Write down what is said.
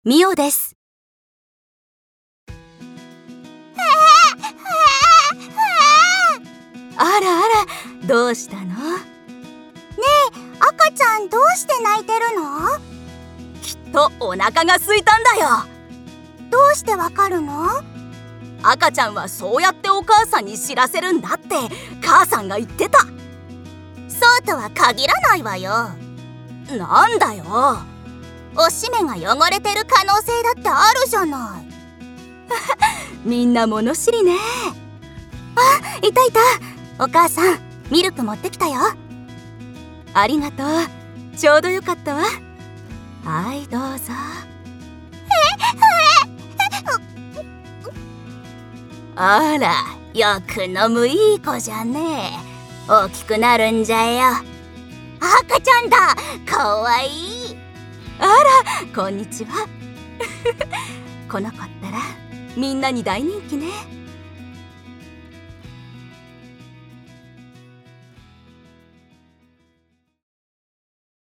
ミオです。あらあら、どうしたの？ねえ、赤ちゃんどうして泣いてるの？ きっとお腹が空いたんだよ。 どうしてわかるの？ 赤ちゃんはそうやってお母さんに知らせるんだって母さんが言ってた。 そうとは限らないわよ。 なんだよ。 おしめが汚れてる可能性だってあるじゃない。 みんな物知りね。 あ、いたいた。お母さん、ミルク持ってきたよ。 ありがとう。ちょうどよかったわ。はい、どうぞ。 あら、よく飲むいい子じゃねえ。大きくなるんじゃよ。赤ちゃんだ。かわいい。 あら、こんにちは。この子ったらみんなに大人気ね。